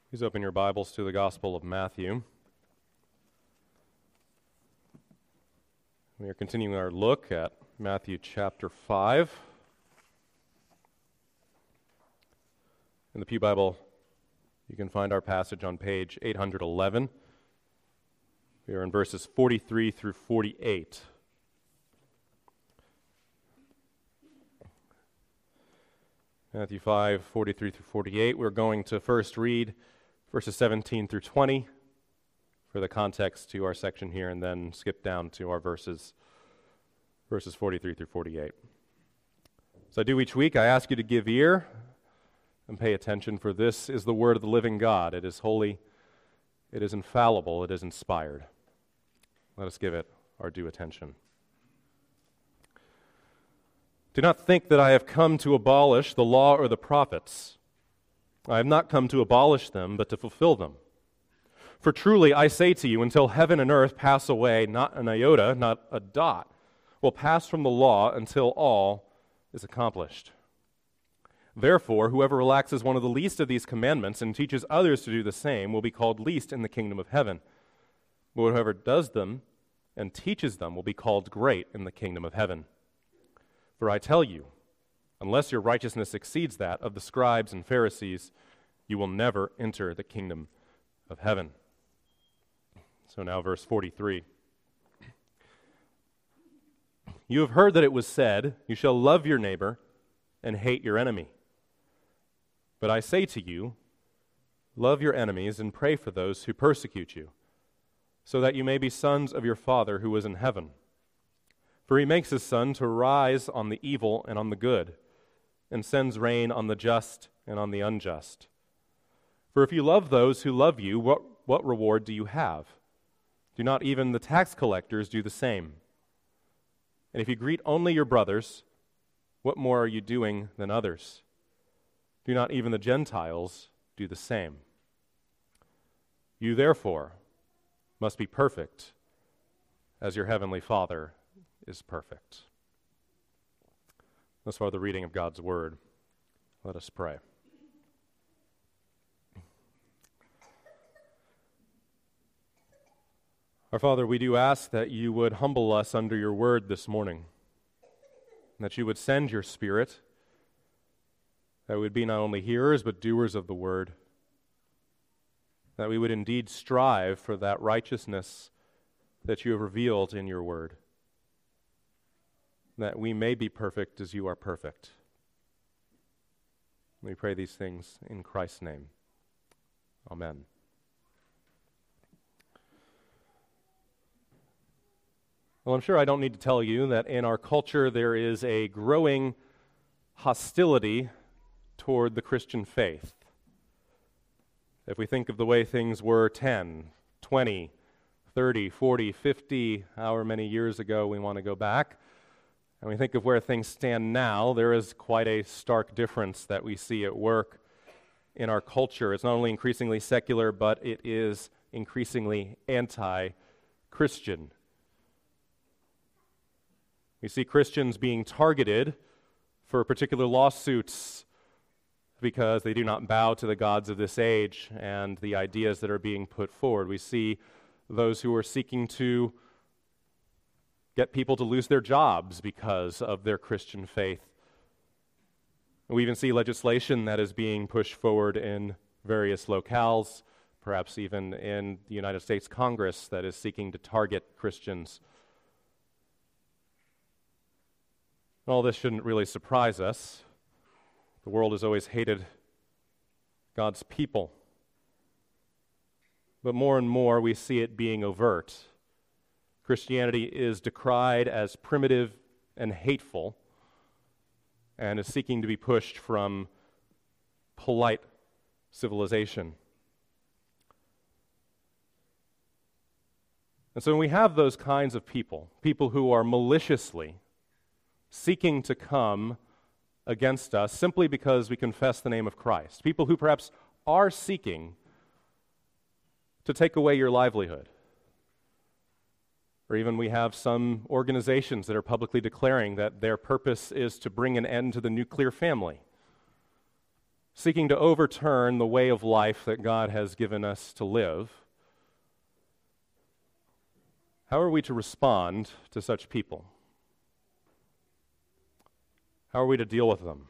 Please open your Bibles to the Gospel of Matthew. We are continuing our look at Matthew chapter 5. In the Pew Bible, you can find our passage on page 811. We are in verses 43 through 48. Matthew 5, 43 through 48. We're going to first read verses 17 through 20 for the context to our section here, and then skip down to our verses 43 through 48. So I do each week. I ask you to give ear and pay attention, for this is the word of the living God. It is holy, it is infallible, it is inspired. Let us give it our due attention. Do not think that I have come to abolish the law or the prophets. I have not come to abolish them, but to fulfill them. For truly I say to you, until heaven and earth pass away, not an iota, not a dot, will pass from the law until all is accomplished. Therefore, whoever relaxes one of the least of these commandments and teaches others to do the same will be called least in the kingdom of heaven. But whoever does them and teaches them will be called great in the kingdom of heaven. For I tell you, unless your righteousness exceeds that of the scribes and Pharisees, you will never enter the kingdom of heaven. So now verse 43. You have heard that it was said, you shall love your neighbor and hate your enemy. But I say to you, love your enemies and pray for those who persecute you, so that you may be sons of your Father who is in heaven. For he makes his sun to rise on the evil and on the good, and sends rain on the just and on the unjust. For if you love those who love you, what reward do you have? Do not even the tax collectors do the same? And if you greet only your brothers, what more are you doing than others? Do not even the Gentiles do the same? You therefore must be perfect, as your heavenly Father is perfect. Thus far the reading of God's word. Let us pray. Our Father, we do ask that you would humble us under your word this morning, and that you would send your Spirit, that we would be not only hearers but doers of the word, that we would indeed strive for that righteousness that you have revealed in your word, that we may be perfect as you are perfect. We pray these things in Christ's name. Amen. Well, I'm sure I don't need to tell you that in our culture there is a growing hostility toward the Christian faith. If we think of the way things were 10, 20, 30, 40, 50, however many years ago we want to go back, and we think of where things stand now, there is quite a stark difference that we see at work in our culture. It's not only increasingly secular, but it is increasingly anti-Christian. We see Christians being targeted for particular lawsuits because they do not bow to the gods of this age and the ideas that are being put forward. We see those who are seeking to get people to lose their jobs because of their Christian faith. We even see legislation that is being pushed forward in various locales, perhaps even in the United States Congress, that is seeking to target Christians. All this shouldn't really surprise us. The world has always hated God's people. But more and more we see it being overt. Christianity is decried as primitive and hateful, and is seeking to be pushed from polite civilization. And so when we have those kinds of people who are maliciously seeking to come against us simply because we confess the name of Christ, people who perhaps are seeking to take away your livelihood, or even we have some organizations that are publicly declaring that their purpose is to bring an end to the nuclear family, seeking to overturn the way of life that God has given us to live, how are we to respond to such people? How are we to deal with them?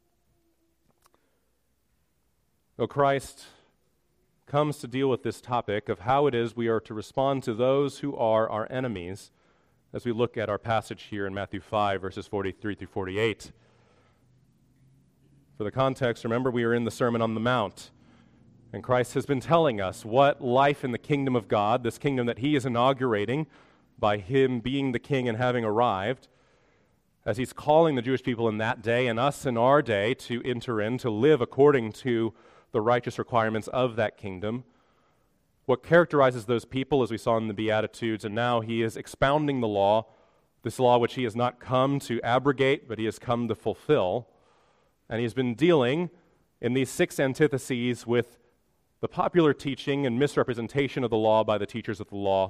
Well, Christ comes to deal with this topic of how it is we are to respond to those who are our enemies as we look at our passage here in Matthew 5, verses 43 through 48. For the context, remember, we are in the Sermon on the Mount, and Christ has been telling us what life in the kingdom of God, this kingdom that he is inaugurating by him being the king and having arrived, as he's calling the Jewish people in that day and us in our day to enter in, to live according to the righteous requirements of that kingdom. What characterizes those people, as we saw in the Beatitudes, and now he is expounding the law, this law which he has not come to abrogate, but he has come to fulfill. And he's been dealing in these 6 antitheses with the popular teaching and misrepresentation of the law by the teachers of the law,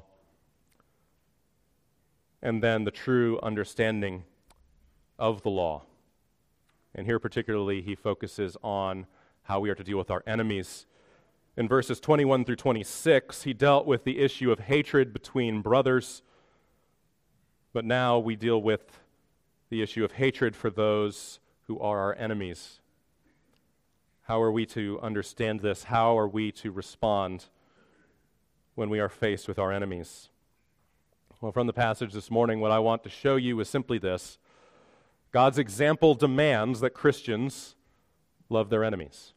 and then the true understanding of the law. And here particularly he focuses on how we are to deal with our enemies. In verses 21 through 26, he dealt with the issue of hatred between brothers, but now we deal with the issue of hatred for those who are our enemies. How are we to understand this? How are we to respond when we are faced with our enemies? Well, from the passage this morning, what I want to show you is simply this. God's example demands that Christians love their enemies.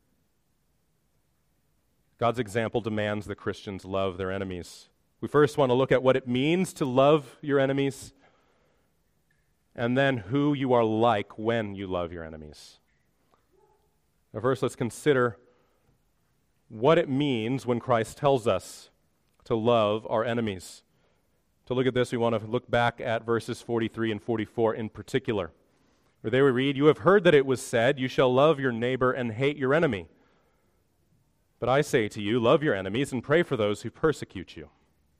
God's example demands that Christians love their enemies. We first want to look at what it means to love your enemies, and then who you are like when you love your enemies. Now, first, let's consider what it means when Christ tells us to love our enemies. To look at this, we want to look back at verses 43 and 44 in particular, where they would read, "You have heard that it was said, 'You shall love your neighbor and hate your enemy.' But I say to you, love your enemies and pray for those who persecute you."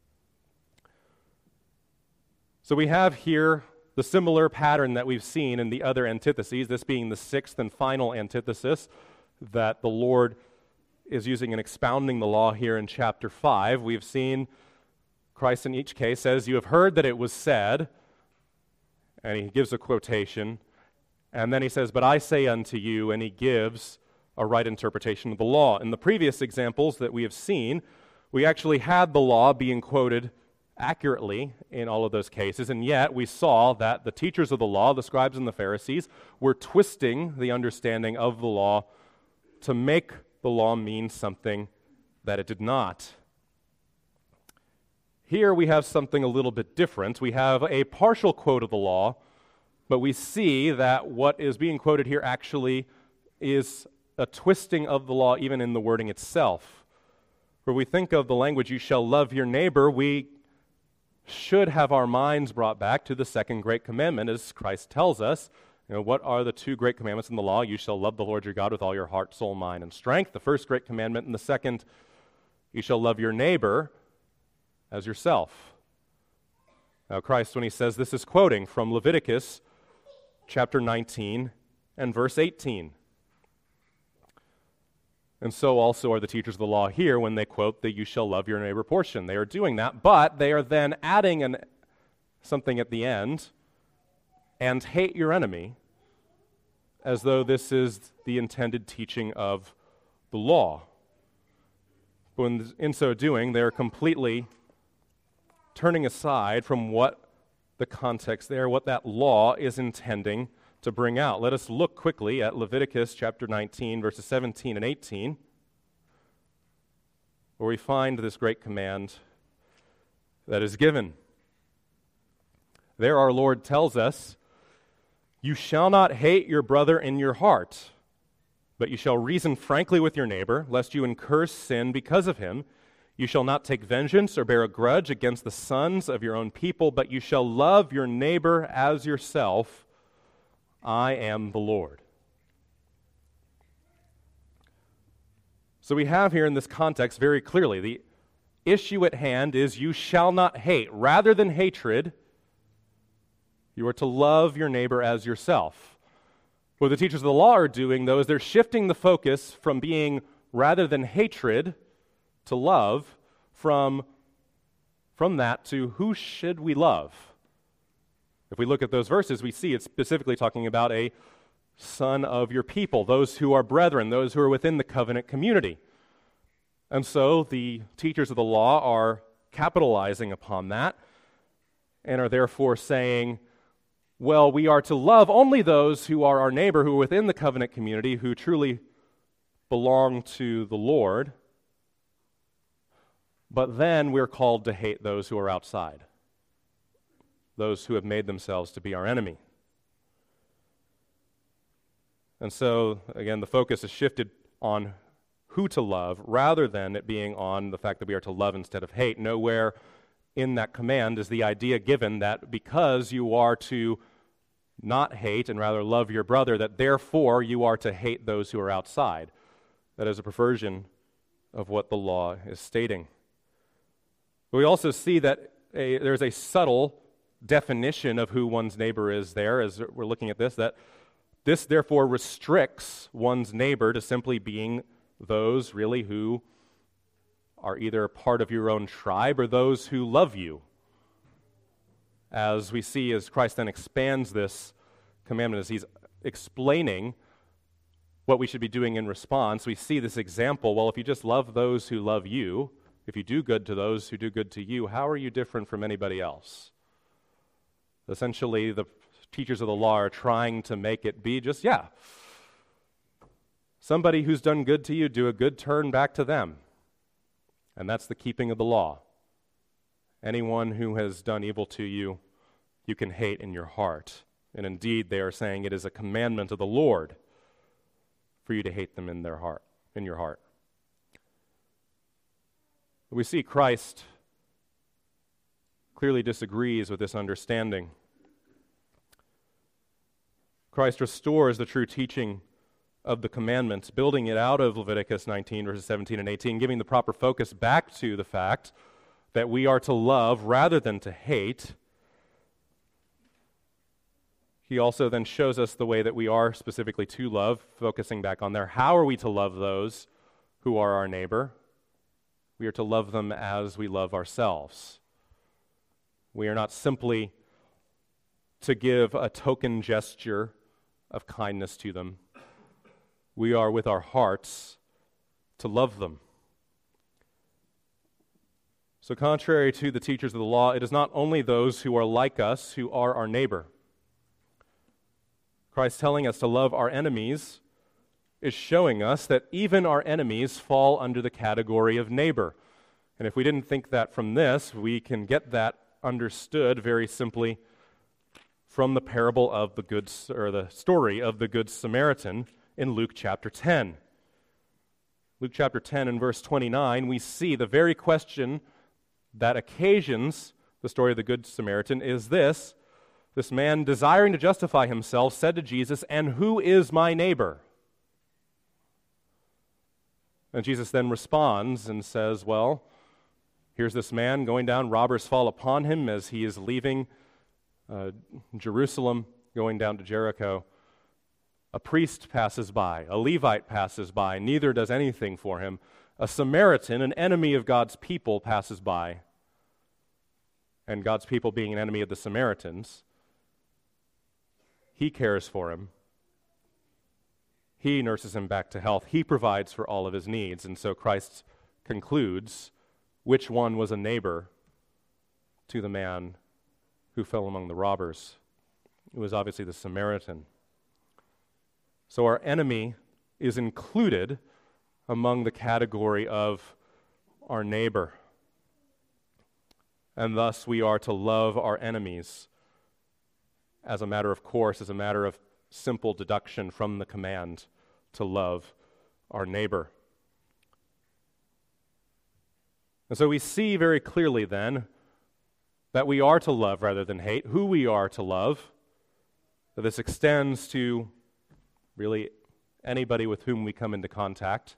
So we have here the similar pattern that we've seen in the other antitheses, this being the 6th and final antithesis that the Lord is using in expounding the law here in chapter 5. We've seen Christ in each case says, "You have heard that it was said," and he gives a quotation, and then he says, "But I say unto you," and he gives a right interpretation of the law. In the previous examples that we have seen, we actually had the law being quoted accurately in all of those cases, and yet we saw that the teachers of the law, the scribes and the Pharisees, were twisting the understanding of the law to make the law mean something that it did not. Here we have something a little bit different. We have a partial quote of the law, but we see that what is being quoted here actually is a twisting of the law even in the wording itself. Where we think of the language, "You shall love your neighbor," we should have our minds brought back to the second great commandment, as Christ tells us. What are the 2 great commandments in the law? You shall love the Lord your God with all your heart, soul, mind, and strength. The first great commandment, and the second, you shall love your neighbor as yourself. Now Christ, when he says this, is quoting from Leviticus chapter 19 and verse 18. And so also are the teachers of the law here when they quote the "you shall love your neighbor" portion. They are doing that, but they are then adding something at the end, "and hate your enemy," as though this is the intended teaching of the law. But in so doing, they are completely turning aside from what the context there, what that law is intending to bring out. Let us look quickly at Leviticus chapter 19, verses 17 and 18, where we find this great command that is given. There our Lord tells us, "You shall not hate your brother in your heart, but you shall reason frankly with your neighbor, lest you incur sin because of him. You shall not take vengeance or bear a grudge against the sons of your own people, but you shall love your neighbor as yourself. I am the Lord." So we have here in this context very clearly the issue at hand is you shall not hate. Rather than hatred, you are to love your neighbor as yourself. What the teachers of the law are doing, though, is they're shifting the focus from being rather than hatred to love, from that to who should we love. If we look at those verses, we see it's specifically talking about a son of your people, those who are brethren, those who are within the covenant community. And so the teachers of the law are capitalizing upon that and are therefore saying, well, we are to love only those who are our neighbor, who are within the covenant community, who truly belong to the Lord. But then we're called to hate those who are outside, those who have made themselves to be our enemy. And so, again, the focus is shifted on who to love rather than it being on the fact that we are to love instead of hate. Nowhere in that command is the idea given that because you are to not hate and rather love your brother, that therefore you are to hate those who are outside. That is a perversion of what the law is stating. But we also see that there's a subtle definition of who one's neighbor is there as we're looking at this, that this therefore restricts one's neighbor to simply being those really who are either part of your own tribe or those who love you. As we see as Christ then expands this commandment, as he's explaining what we should be doing in response, we see this example. Well, if you just love those who love you, if you do good to those who do good to you, how are you different from anybody else? Essentially, the teachers of the law are trying to make it be just, somebody who's done good to you, do a good turn back to them. And that's the keeping of the law. Anyone who has done evil to you, you can hate in your heart. And indeed, they are saying it is a commandment of the Lord for you to hate them in your heart. We see Christ clearly disagrees with this understanding. Christ restores the true teaching of the commandments, building it out of Leviticus 19, verses 17 and 18, giving the proper focus back to the fact that we are to love rather than to hate. He also then shows us the way that we are specifically to love, focusing back on there. How are we to love those who are our neighbor? We are to love them as we love ourselves. We are not simply to give a token gesture of kindness to them. We are with our hearts to love them. So contrary to the teachers of the law, it is not only those who are like us who are our neighbor. Christ telling us to love our enemies is showing us that even our enemies fall under the category of neighbor. And if we didn't think that from this, we can get that understood very simply from the parable of the story of the Good Samaritan in Luke chapter 10. Luke chapter 10 and verse 29, we see the very question that occasions the story of the Good Samaritan is this. This man, desiring to justify himself, said to Jesus, "And who is my neighbor?" And Jesus then responds and says, well, here's this man going down. Robbers fall upon him as he is leaving Jerusalem, going down to Jericho. A priest passes by. A Levite passes by. Neither does anything for him. A Samaritan, an enemy of God's people, passes by. And God's people being an enemy of the Samaritans, he cares for him. He nurses him back to health. He provides for all of his needs. And so Christ concludes which one was a neighbor to the man who fell among the robbers. It was obviously the Samaritan. So our enemy is included among the category of our neighbor. And thus we are to love our enemies as a matter of course, as a matter of simple deduction from the command to love our neighbor. And so we see very clearly then that we are to love rather than hate, who we are to love. That this extends to really anybody with whom we come into contact.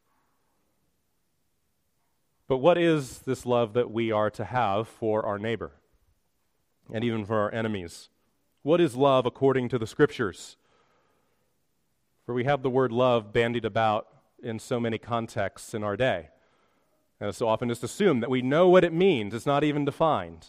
But what is this love that we are to have for our neighbor and even for our enemies? What is love according to the Scriptures? For we have the word love bandied about in so many contexts in our day. And it's so often just assumed that we know what it means. It's not even defined.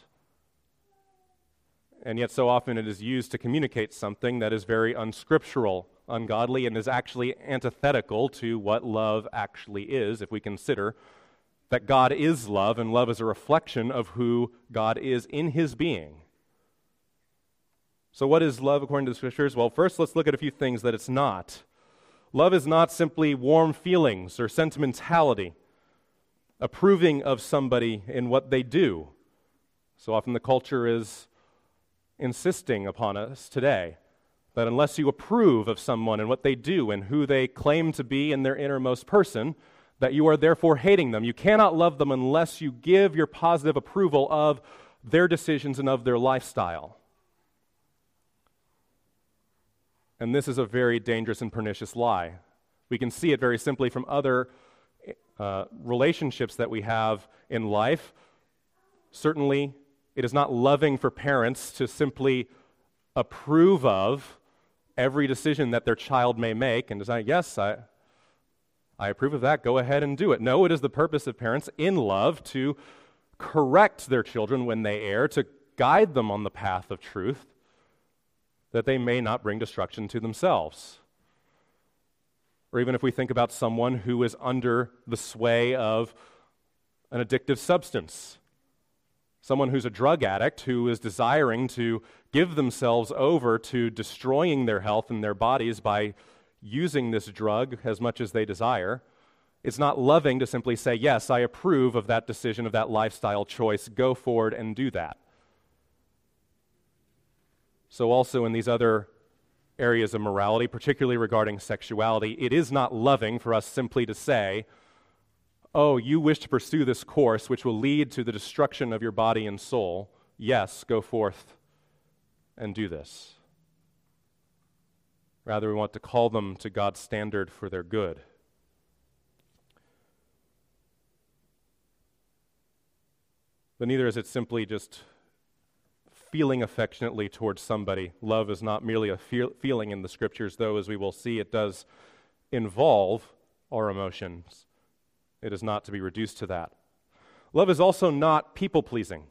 And yet so often it is used to communicate something that is very unscriptural, ungodly, and is actually antithetical to what love actually is, if we consider that God is love, and love is a reflection of who God is in his being. So what is love according to the Scriptures? Well, first let's look at a few things that it's not. Love is not simply warm feelings or sentimentality, approving of somebody in what they do. So often the culture is insisting upon us today that unless you approve of someone and what they do and who they claim to be in their innermost person, that you are therefore hating them. You cannot love them unless you give your positive approval of their decisions and of their lifestyle. And this is a very dangerous and pernicious lie. We can see it very simply from other relationships that we have in life. Certainly, it is not loving for parents to simply approve of every decision that their child may make and decide, yes, I approve of that, go ahead and do it. No, it is the purpose of parents in love to correct their children when they err, to guide them on the path of truth, that they may not bring destruction to themselves. Or even if we think about someone who is under the sway of an addictive substance, someone who's a drug addict who is desiring to give themselves over to destroying their health and their bodies by using this drug as much as they desire, it's not loving to simply say, yes, I approve of that decision, of that lifestyle choice, go forward and do that. So also in these other areas of morality, particularly regarding sexuality, it is not loving for us simply to say, oh, you wish to pursue this course which will lead to the destruction of your body and soul. Yes, go forth and do this. Rather, we want to call them to God's standard for their good. But neither is it simply just feeling affectionately towards somebody. Love is not merely a feeling in the Scriptures, though, as we will see, it does involve our emotions. It is not to be reduced to that. Love is also not people-pleasing.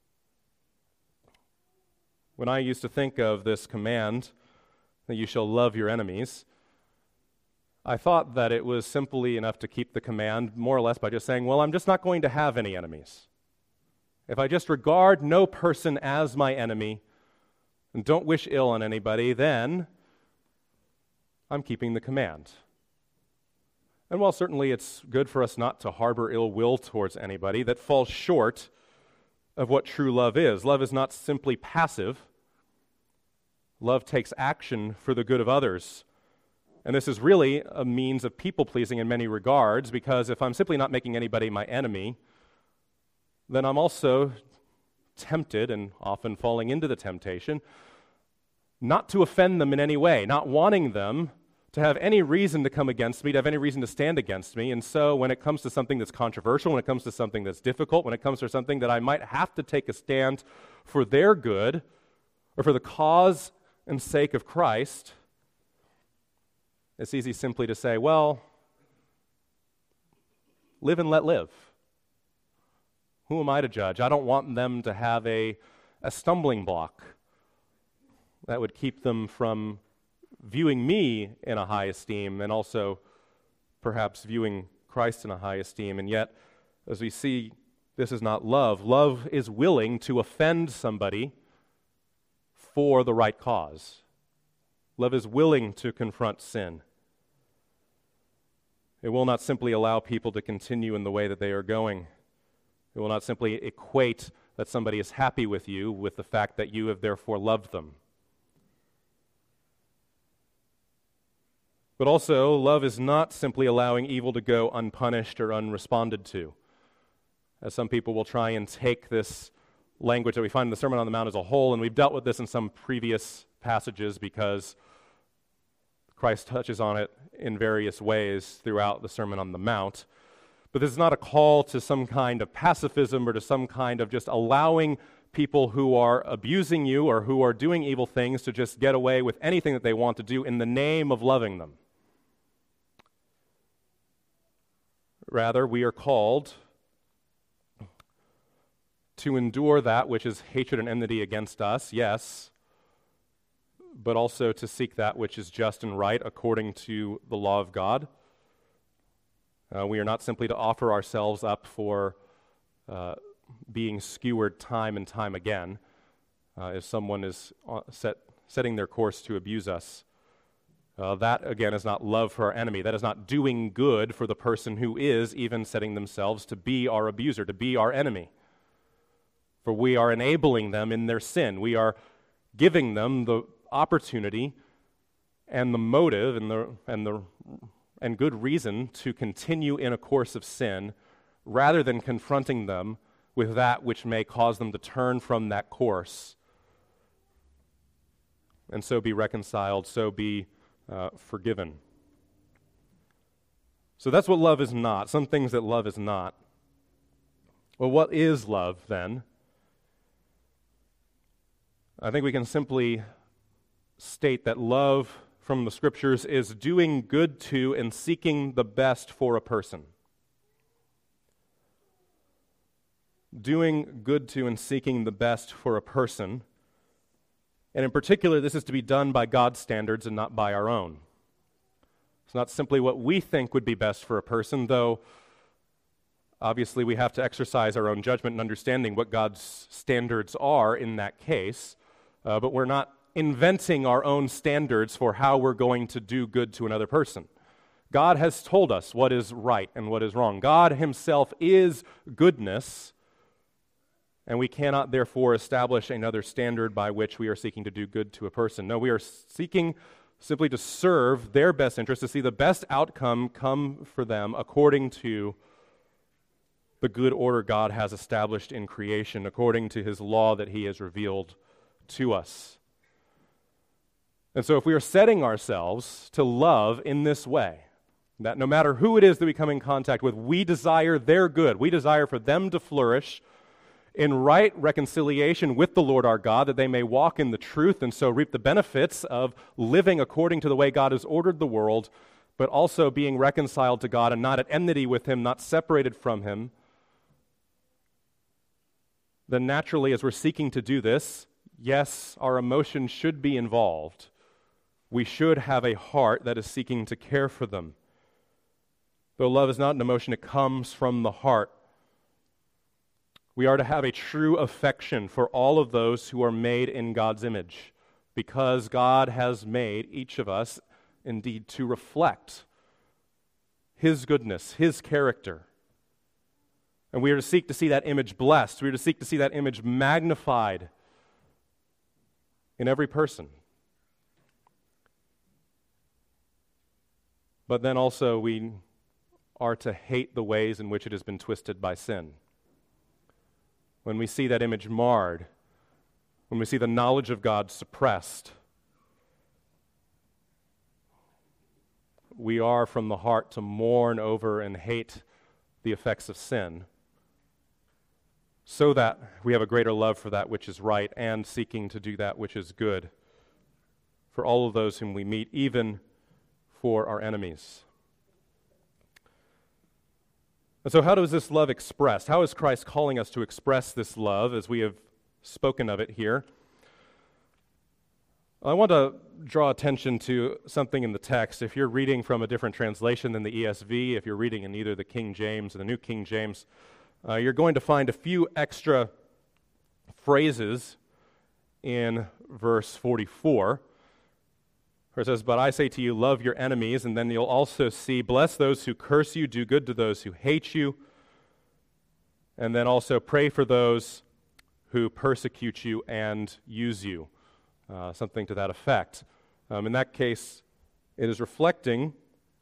When I used to think of this command, that you shall love your enemies, I thought that it was simply enough to keep the command more or less by just saying, well, I'm just not going to have any enemies. If I just regard no person as my enemy and don't wish ill on anybody, then I'm keeping the command. And while certainly it's good for us not to harbor ill will towards anybody, that falls short of what true love is. Love is not simply passive. Love takes action for the good of others. And this is really a means of people-pleasing in many regards, because if I'm simply not making anybody my enemy, then I'm also tempted, and often falling into the temptation, not to offend them in any way, not wanting them to have any reason to come against me, to have any reason to stand against me. And so when it comes to something that's controversial, when it comes to something that's difficult, when it comes to something that I might have to take a stand for their good, or for the cause and sake of Christ, it's easy simply to say, well, live and let live. Who am I to judge? I don't want them to have a stumbling block that would keep them from viewing me in a high esteem, and also perhaps viewing Christ in a high esteem. And yet, as we see, this is not love. Love is willing to offend somebody for the right cause. Love is willing to confront sin. It will not simply allow people to continue in the way that they are going. It will not simply equate that somebody is happy with you with the fact that you have therefore loved them. But also, love is not simply allowing evil to go unpunished or unresponded to. As some people will try and take this language that we find in the Sermon on the Mount as a whole, and we've dealt with this in some previous passages because Christ touches on it in various ways throughout the Sermon on the Mount. But this is not a call to some kind of pacifism or to some kind of just allowing people who are abusing you or who are doing evil things to just get away with anything that they want to do in the name of loving them. Rather, we are called to endure that which is hatred and enmity against us, yes, but also to seek that which is just and right according to the law of God. We are not simply to offer ourselves up for being skewered time and time again if someone is setting their course to abuse us. That, again, is not love for our enemy. That is not doing good for the person who is even setting themselves to be our abuser, to be our enemy. For we are enabling them in their sin. We are giving them the opportunity and the motive and good reason to continue in a course of sin, rather than confronting them with that which may cause them to turn from that course and so be reconciled, so be forgiven. So that's what love is not, some things that love is not. Well, what is love then? I think we can simply state that love from the Scriptures is doing good to and seeking the best for a person. Doing good to and seeking the best for a person. And in particular, this is to be done by God's standards and not by our own. It's not simply what we think would be best for a person, though obviously we have to exercise our own judgment and understanding what God's standards are in that case, but we're not inventing our own standards for how we're going to do good to another person. God has told us what is right and what is wrong. God himself is goodness, and we cannot therefore establish another standard by which we are seeking to do good to a person. No, we are seeking simply to serve their best interest, to see the best outcome come for them according to the good order God has established in creation, according to his law that he has revealed to us. And so if we are setting ourselves to love in this way, that no matter who it is that we come in contact with, we desire their good, we desire for them to flourish in right reconciliation with the Lord our God, that they may walk in the truth and so reap the benefits of living according to the way God has ordered the world, but also being reconciled to God and not at enmity with him, not separated from him. Then naturally, as we're seeking to do this, yes, our emotions should be involved. We should have a heart that is seeking to care for them. Though love is not an emotion, it comes from the heart. We are to have a true affection for all of those who are made in God's image, because God has made each of us, indeed, to reflect his goodness, his character. And we are to seek to see that image blessed. We are to seek to see that image magnified in every person. But then also we are to hate the ways in which it has been twisted by sin. When we see that image marred, when we see the knowledge of God suppressed, we are from the heart to mourn over and hate the effects of sin, so that we have a greater love for that which is right and seeking to do that which is good for all of those whom we meet, even for our enemies. And so how does this love express? How is Christ calling us to express this love as we have spoken of it here? I want to draw attention to something in the text. If you're reading from a different translation than the ESV, if you're reading in either the King James or the New King James, you're going to find a few extra phrases in verse 44. Where it says, "But I say to you, love your enemies," and then you'll also see, "Bless those who curse you, do good to those who hate you," and then also, "Pray for those who persecute you and use you," something to that effect. In that case, it is reflecting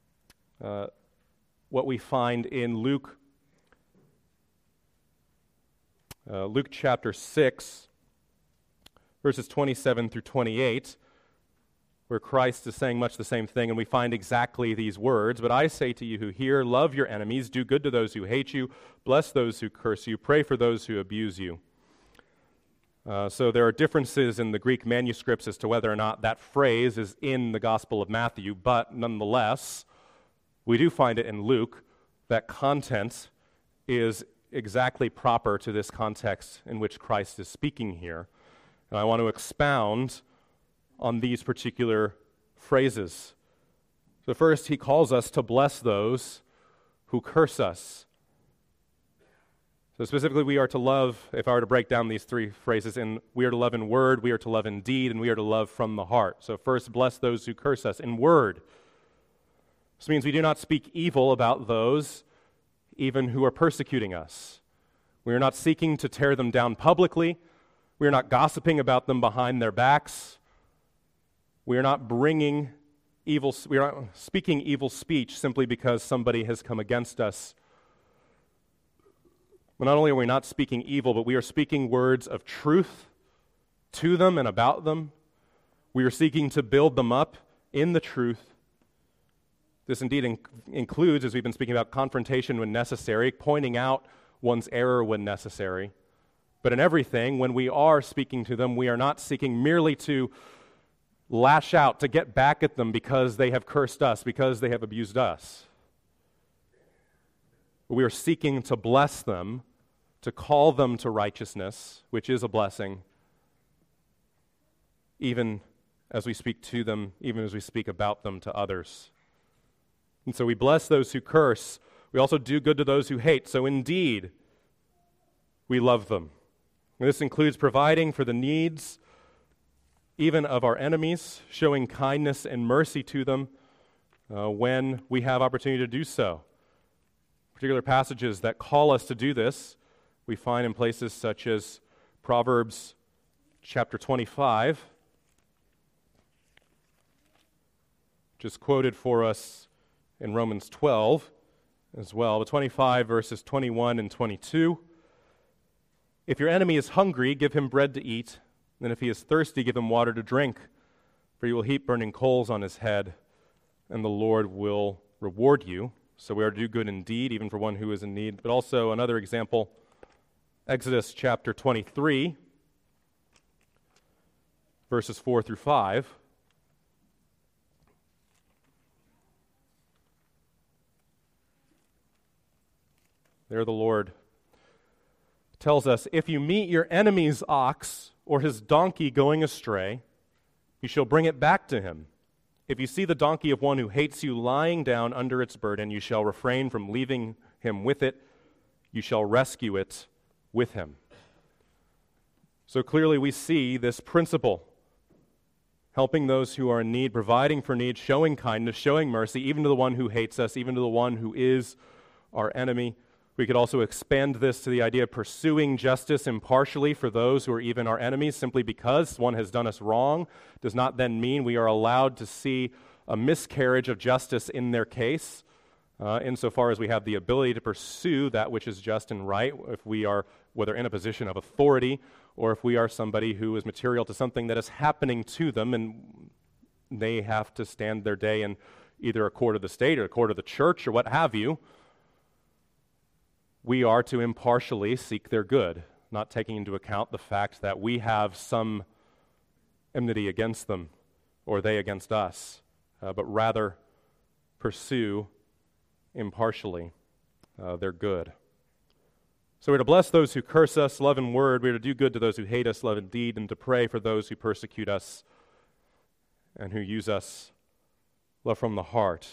what we find in Luke chapter 6, verses 27 through 28, where Christ is saying much the same thing, and we find exactly these words. "But I say to you who hear, love your enemies, do good to those who hate you, bless those who curse you, pray for those who abuse you." So there are differences in the Greek manuscripts as to whether or not that phrase is in the Gospel of Matthew, but nonetheless, we do find it in Luke. that content is exactly proper to this context in which Christ is speaking here. And I want to expound on these particular phrases. So first, he calls us to bless those who curse us. So specifically, we are to love, if I were to break down these three phrases, we are to love in word, we are to love in deed, and we are to love from the heart. So first, bless those who curse us in word. This means we do not speak evil about those even who are persecuting us. We are not seeking to tear them down publicly. We are not gossiping about them behind their backs. We are not speaking evil speech simply because somebody has come against us. But not only are we not speaking evil, but we are speaking words of truth to them and about them. We are seeking to build them up in the truth. This indeed includes, as we've been speaking about, confrontation when necessary, pointing out one's error when necessary. But in everything, when we are speaking to them, we are not seeking merely to lash out, to get back at them because they have cursed us, because they have abused us. We are seeking to bless them, to call them to righteousness, which is a blessing, even as we speak to them, even as we speak about them to others. And so we bless those who curse. We also do good to those who hate. So indeed, we love them. And this includes providing for the needs even of our enemies, showing kindness and mercy to them when we have opportunity to do so. Particular passages that call us to do this we find in places such as Proverbs chapter 25, which is quoted for us in Romans 12 as well, but 25 verses 21 and 22. If your enemy is hungry, give him bread to eat, and if he is thirsty, give him water to drink, for you will heap burning coals on his head, and the Lord will reward you. So we are to do good indeed, even for one who is in need. But also another example, Exodus chapter 23, verses 4 through 5. There the Lord tells us, if you meet your enemy's ox or his donkey going astray, you shall bring it back to him. If you see the donkey of one who hates you lying down under its burden, you shall refrain from leaving him with it. You shall rescue it with him. So clearly we see this principle, helping those who are in need, providing for need, showing kindness, showing mercy, even to the one who hates us, even to the one who is our enemy. We could also expand this to the idea of pursuing justice impartially for those who are even our enemies. Simply because one has done us wrong does not then mean we are allowed to see a miscarriage of justice in their case, insofar as we have the ability to pursue that which is just and right, if we are, whether in a position of authority or if we are somebody who is material to something that is happening to them and they have to stand their day in either a court of the state or a court of the church or what have you. We are to impartially seek their good, not taking into account the fact that we have some enmity against them or they against us, but rather pursue impartially their good. So we're to bless those who curse us, love in word. We're to do good to those who hate us, love in deed, and to pray for those who persecute us and who use us, love from the heart.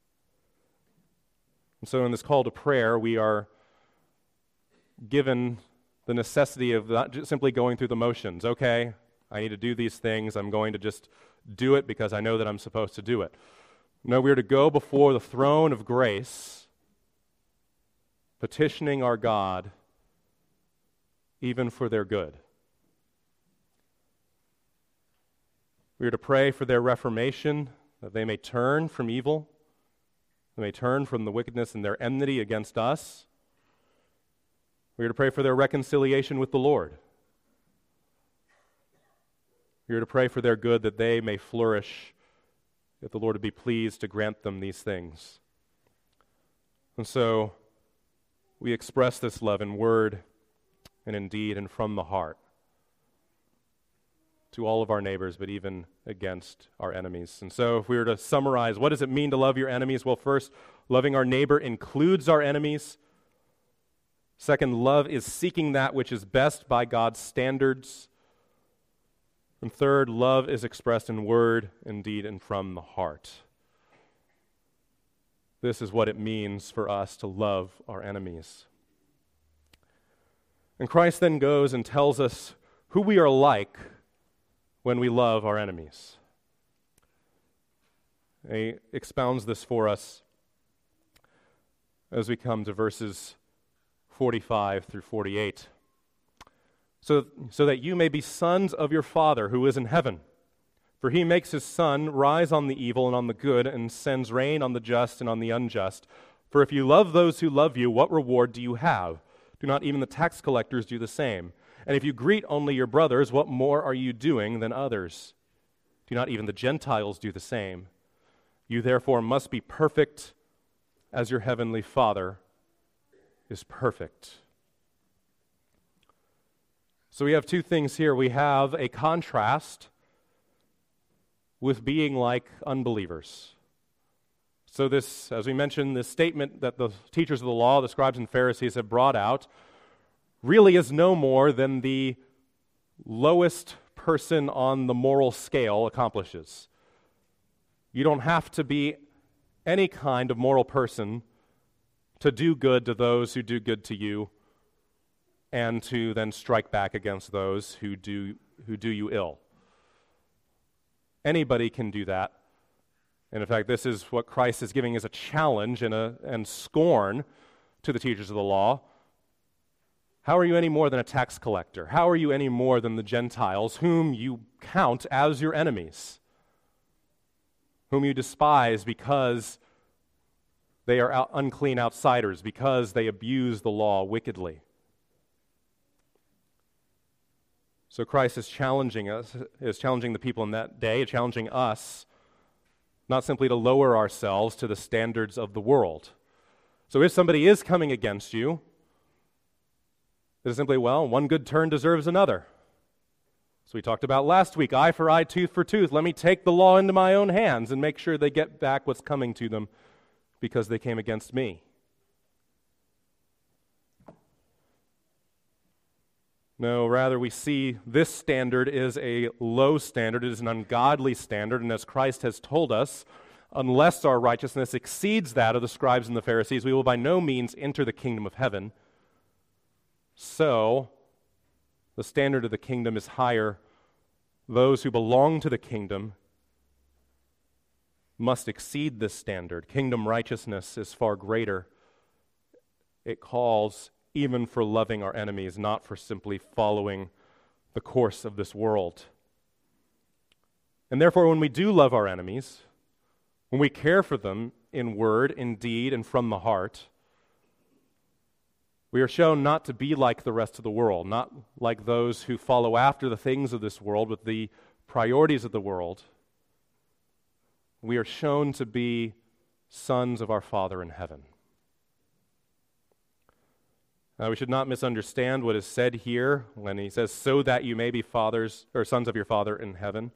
And so in this call to prayer, we are given the necessity of not just simply going through the motions. Okay, I need to do these things. I'm going to just do it because I know that I'm supposed to do it. No, we're to go before the throne of grace, petitioning our God even for their good. We are to pray for their reformation, that they may turn from evil, they may turn from the wickedness and their enmity against us. We are to pray for their reconciliation with the Lord. We are to pray for their good, that they may flourish, that the Lord would be pleased to grant them these things. And so we express this love in word and in deed and from the heart to all of our neighbors, but even against our enemies. And so if we were to summarize, what does it mean to love your enemies? Well, first, Loving our neighbor includes our enemies. Second, love is seeking that which is best by God's standards. And third, love is expressed in word, in deed, and from the heart. This is what it means for us to love our enemies. And Christ then goes and tells us who we are like when we love our enemies. He expounds this for us as we come to verses 45 through 48. So that you may be sons of your Father who is in heaven. For he makes his sun rise on the evil and on the good, and sends rain on the just and on the unjust. For if you love those who love you, what reward do you have? Do not even the tax collectors do the same? And if you greet only your brothers, what more are you doing than others? Do not even the Gentiles do the same? You therefore must be perfect as your heavenly Father is perfect. So we have two things here. We have a contrast with being like unbelievers. So this, as we mentioned, this statement that the teachers of the law, the scribes and Pharisees have brought out, really is no more than the lowest person on the moral scale accomplishes. You don't have to be any kind of moral person to do good to those who do good to you and to then strike back against those who do you ill. Anybody can do that. And in fact, this is what Christ is giving as a challenge and scorn to the teachers of the law. How are you any more than a tax collector? How are you any more than the Gentiles, whom you count as your enemies, whom you despise because they are unclean outsiders, because they abuse the law wickedly? So Christ is challenging the people in that day, challenging us, not simply to lower ourselves to the standards of the world. So if somebody is coming against you, it is simply, well, one good turn deserves another. So we talked about last week, eye for eye, tooth for tooth. Let me take the law into my own hands and make sure they get back what's coming to them because they came against me. No, rather we see this standard is a low standard. It is an ungodly standard. And as Christ has told us, unless our righteousness exceeds that of the scribes and the Pharisees, we will by no means enter the kingdom of heaven. So, the standard of the kingdom is higher. Those who belong to the kingdom must exceed this standard. Kingdom righteousness is far greater. It calls even for loving our enemies, not for simply following the course of this world. And therefore, when we do love our enemies, when we care for them in word, in deed, and from the heart, we are shown not to be like the rest of the world, not like those who follow after the things of this world with the priorities of the world. We are shown to be sons of our Father in heaven. Now, we should not misunderstand what is said here when he says, so that you may be fathers or sons of your Father in heaven.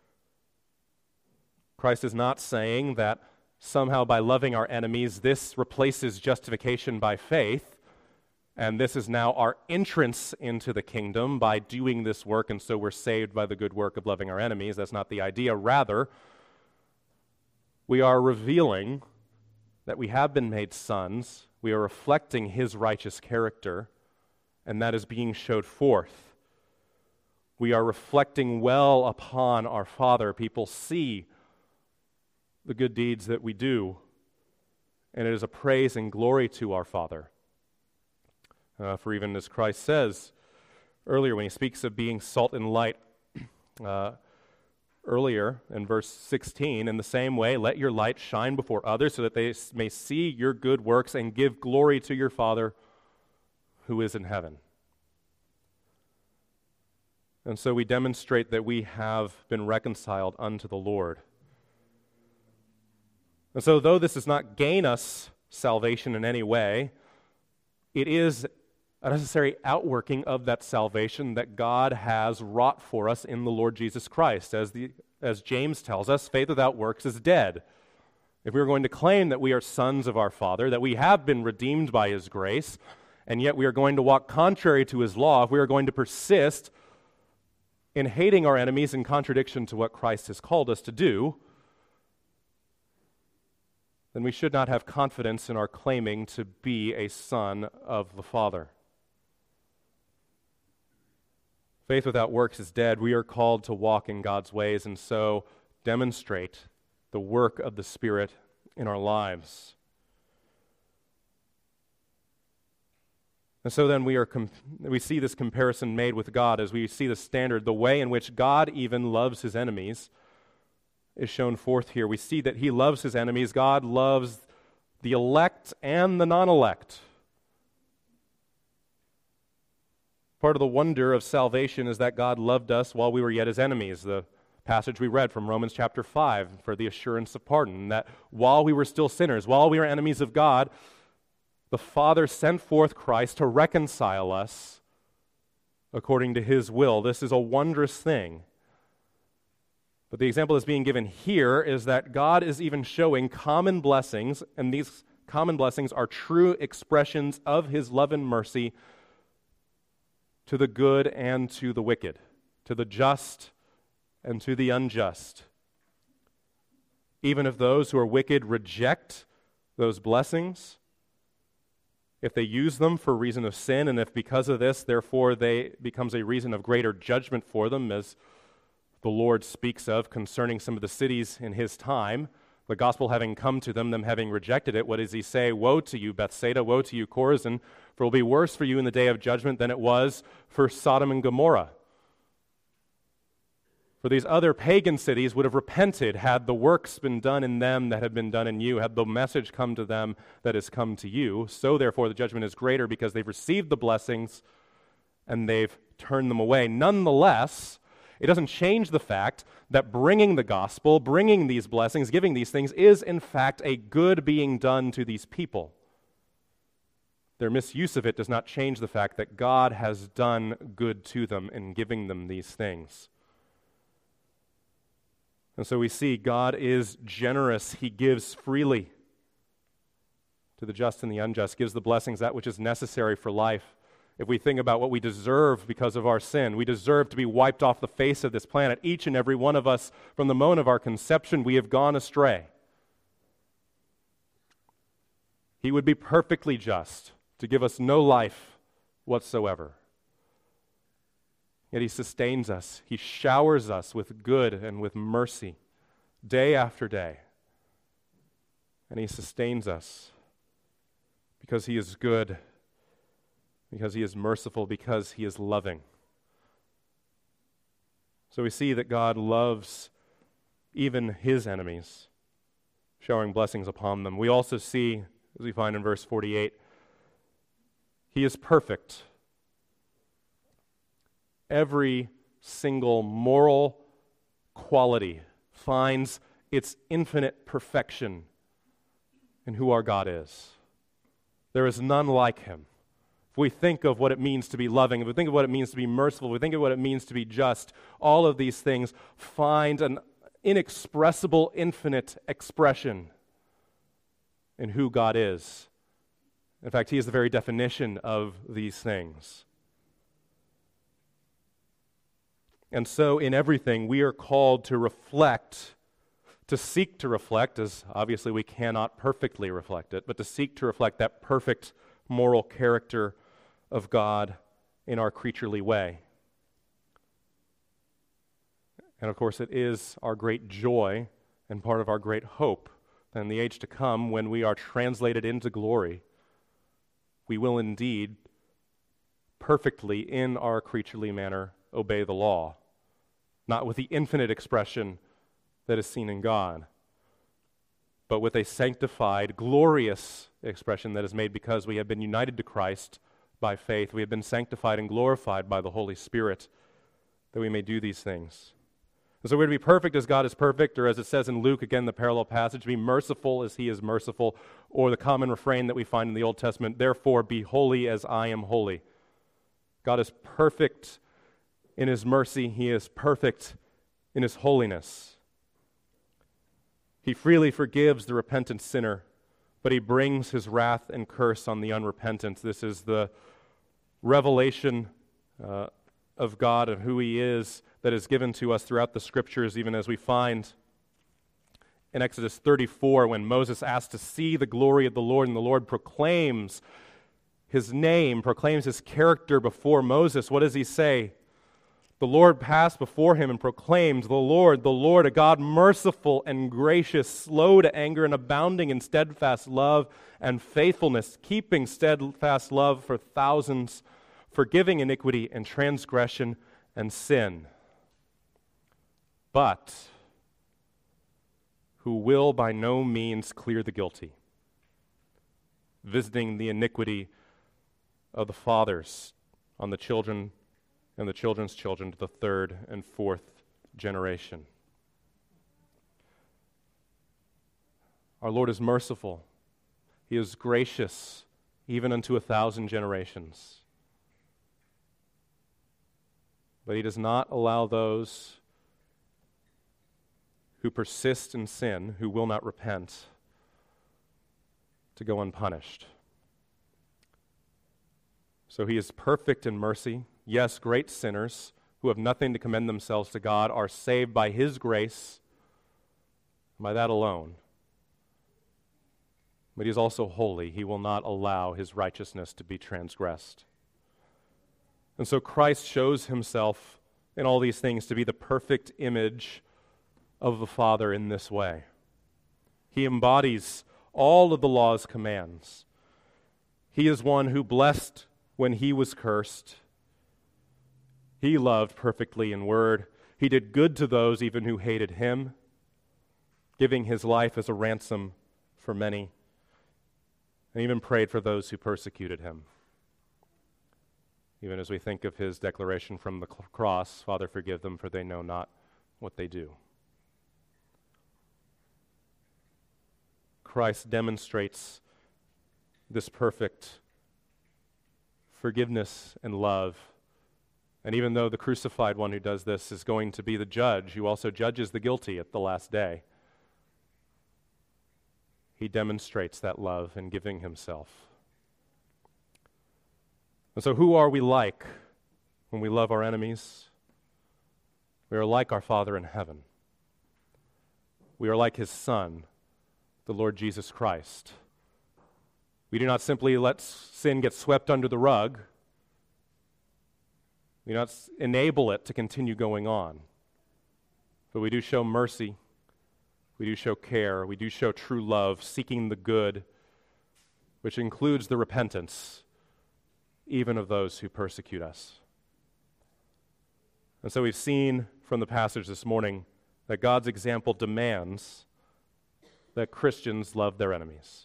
Christ is not saying that somehow by loving our enemies, this replaces justification by faith, and this is now our entrance into the kingdom by doing this work, and so we're saved by the good work of loving our enemies. That's not the idea. Rather, we are revealing that we have been made sons. We are reflecting his righteous character, and that is being showed forth. We are reflecting well upon our Father. People see the good deeds that we do, and it is a praise and glory to our Father. For even as Christ says earlier when he speaks of being salt and light, earlier in verse 16, in the same way, let your light shine before others so that they may see your good works and give glory to your Father who is in heaven. And so we demonstrate that we have been reconciled unto the Lord. And so though this does not gain us salvation in any way, it is a necessary outworking of that salvation that God has wrought for us in the Lord Jesus Christ. As James tells us, faith without works is dead. if we are going to claim that we are sons of our Father, that we have been redeemed by His grace, and yet we are going to walk contrary to His law, if we are going to persist in hating our enemies in contradiction to what Christ has called us to do, then we should not have confidence in our claiming to be a son of the Father. Faith without works is dead. We are called to walk in God's ways and so demonstrate the work of the Spirit in our lives. And so then we see this comparison made with God as we see the standard, the way in which God even loves His enemies is shown forth here. We see that He loves His enemies. God loves the elect and the non-elect. Part of the wonder of salvation is that God loved us while we were yet His enemies. The passage we read from Romans chapter 5 for the assurance of pardon, that while we were still sinners, while we were enemies of God, the Father sent forth Christ to reconcile us according to His will. This is a wondrous thing. But the example that's being given here is that God is even showing common blessings, and these common blessings are true expressions of His love and mercy to the good and to the wicked, to the just and to the unjust. Even if those who are wicked reject those blessings, if they use them for reason of sin, and if because of this, therefore, they becomes a reason of greater judgment for them, as the Lord speaks of concerning some of the cities in His time, the gospel having come to them having rejected it, what does He say? Woe to you, Bethsaida, woe to you, Chorazin, for it will be worse for you in the day of judgment than it was for Sodom and Gomorrah. For these other pagan cities would have repented had the works been done in them that had been done in you, had the message come to them that has come to you. So therefore the judgment is greater because they've received the blessings and they've turned them away. Nonetheless, it doesn't change the fact that bringing the gospel, bringing these blessings, giving these things is in fact a good being done to these people. Their misuse of it does not change the fact that God has done good to them in giving them these things. And so we see God is generous. He gives freely to the just and the unjust, gives the blessings, that which is necessary for life. If we think about what we deserve because of our sin, we deserve to be wiped off the face of this planet. Each and every one of us, from the moment of our conception, we have gone astray. He would be perfectly just to give us no life whatsoever. Yet He sustains us. He showers us with good and with mercy day after day. And He sustains us because He is good, because He is merciful, because He is loving. So we see that God loves even His enemies, showering blessings upon them. We also see, as we find in verse 48, He is perfect. Every single moral quality finds its infinite perfection in who our God is. There is none like Him. If we think of what it means to be loving, if we think of what it means to be merciful, if we think of what it means to be just, all of these things find an inexpressible, infinite expression in who God is. In fact, He is the very definition of these things. And so in everything, we are called to reflect, to seek to reflect, as obviously we cannot perfectly reflect it, but to seek to reflect that perfect moral character of God in our creaturely way. And of course, it is our great joy and part of our great hope that in the age to come, when we are translated into glory, we will indeed perfectly, in our creaturely manner, obey the law, not with the infinite expression that is seen in God, but with a sanctified, glorious expression that is made because we have been united to Christ by faith. We have been sanctified and glorified by the Holy Spirit that we may do these things. And so we're to be perfect as God is perfect, or as it says in Luke, again, the parallel passage, be merciful as He is merciful, or the common refrain that we find in the Old Testament, therefore be holy as I am holy. God is perfect in His mercy. He is perfect in His holiness. He freely forgives the repentant sinner, but he brings his wrath and curse on the unrepentant. This is the revelation of God and who he is that is given to us throughout the Scriptures, even as we find in Exodus 34 when Moses asked to see the glory of the Lord, and the Lord proclaims his name, proclaims his character before Moses. What does he say? The Lord passed before him and proclaimed, the Lord, a God merciful and gracious, slow to anger and abounding in steadfast love and faithfulness, keeping steadfast love for thousands, forgiving iniquity and transgression and sin, but who will by no means clear the guilty, visiting the iniquity of the fathers on the children and the children's children to the third and fourth generation. Our Lord is merciful. He is gracious, even unto 1,000 generations. But he does not allow those who persist in sin, who will not repent, to go unpunished. So he is perfect in mercy. Yes, great sinners who have nothing to commend themselves to God are saved by his grace, by that alone. But he is also holy. He will not allow his righteousness to be transgressed. And so Christ shows himself in all these things to be the perfect image of the Father in this way. He embodies all of the law's commands. He is one who blessed when he was cursed. He loved perfectly in word. He did good to those even who hated him, giving his life as a ransom for many, and even prayed for those who persecuted him. Even as we think of his declaration from the cross, Father, forgive them, for they know not what they do. Christ demonstrates this perfect forgiveness and love. And even though the crucified one who does this is going to be the judge who also judges the guilty at the last day, he demonstrates that love in giving himself. And so who are we like when we love our enemies? We are like our Father in heaven. We are like his Son, the Lord Jesus Christ. We do not simply let sin get swept under the rug. We do not enable it to continue going on. But we do show mercy. We do show care. We do show true love, seeking the good, which includes the repentance, even of those who persecute us. And so we've seen from the passage this morning that God's example demands that Christians love their enemies.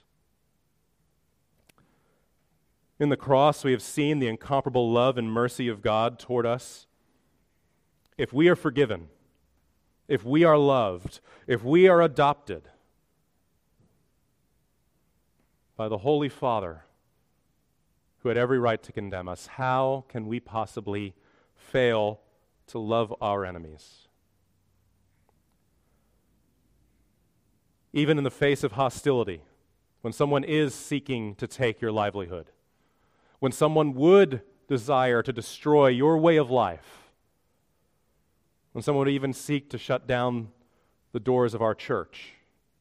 In the cross, we have seen the incomparable love and mercy of God toward us. If we are forgiven, if we are loved, if we are adopted by the Holy Father, who had every right to condemn us, how can we possibly fail to love our enemies? Even in the face of hostility, when someone is seeking to take your livelihood, when someone would desire to destroy your way of life, when someone would even seek to shut down the doors of our church,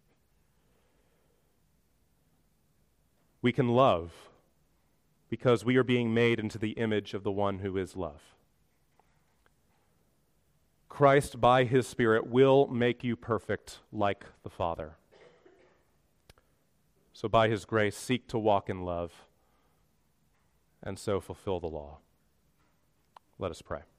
we can love because we are being made into the image of the one who is love. Christ, by his Spirit, will make you perfect like the Father. So by his grace, seek to walk in love and so fulfill the law. Let us pray.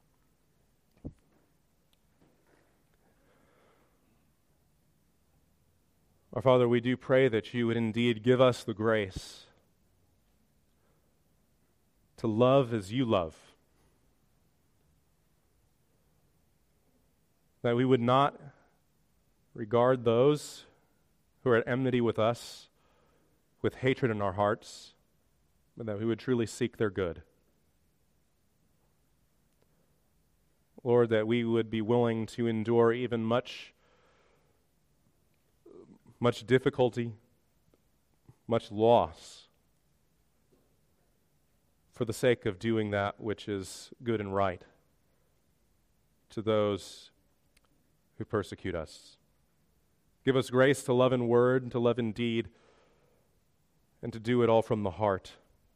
Our Father, we do pray that you would indeed give us the grace to love as you love. That we would not regard those who are at enmity with us with hatred in our hearts, but that we would truly seek their good. Lord, that we would be willing to endure even much much difficulty, much loss for the sake of doing that which is good and right to those who persecute us. Give us grace to love in word and to love in deed, and to do it all from the heart,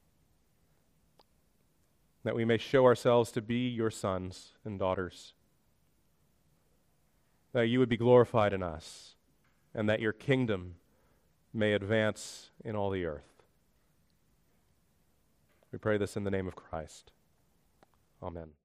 that we may show ourselves to be your sons and daughters, that you would be glorified in us, and that your kingdom may advance in all the earth. We pray this in the name of Christ. Amen.